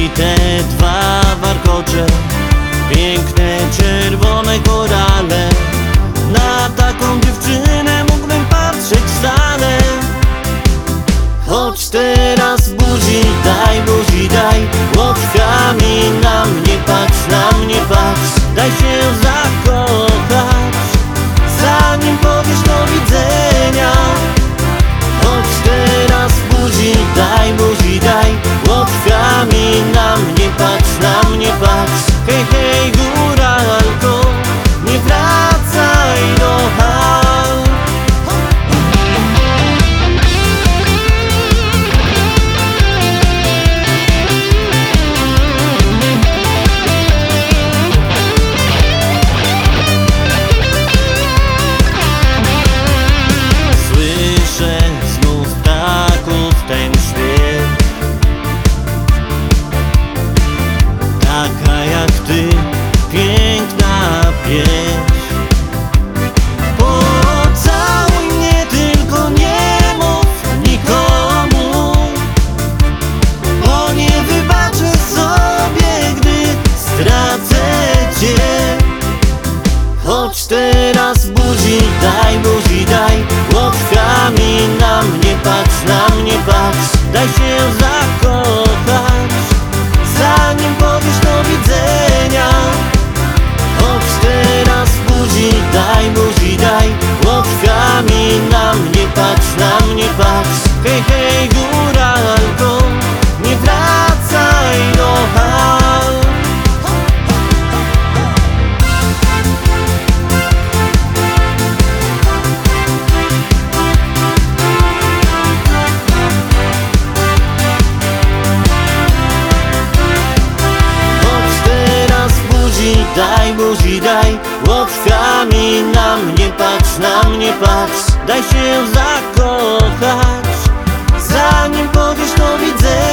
I te dwa warkocze, piękne czerwone korale. Na taką dziewczynę mógłbym patrzeć stale. Choć teraz buzi daj, łotkami na mnie patrz, daj się zakochać, zanim powiesz do widzenia. Choć teraz buzi daj, łotkami na mnie patrz, hej, hej, góralko, nie wracaj do hal. Słyszę znów ptaków ten śpiew, taka jak ty, piękna pieśń. Pocałuj mnie, tylko nie mów nikomu, bo nie wybaczę sobie, gdy stracę cię. Choć teraz buzi daj, łotkami na mnie patrz, daj się zakochać, zanim powiesz do widzenia. Choć teraz buzi daj, łotkami na mnie patrz, hej, hej, góralko, nie wracaj do hal. Buzi daj, łotkami na mnie patrz, daj się zakochać, zanim powiesz do widzenia.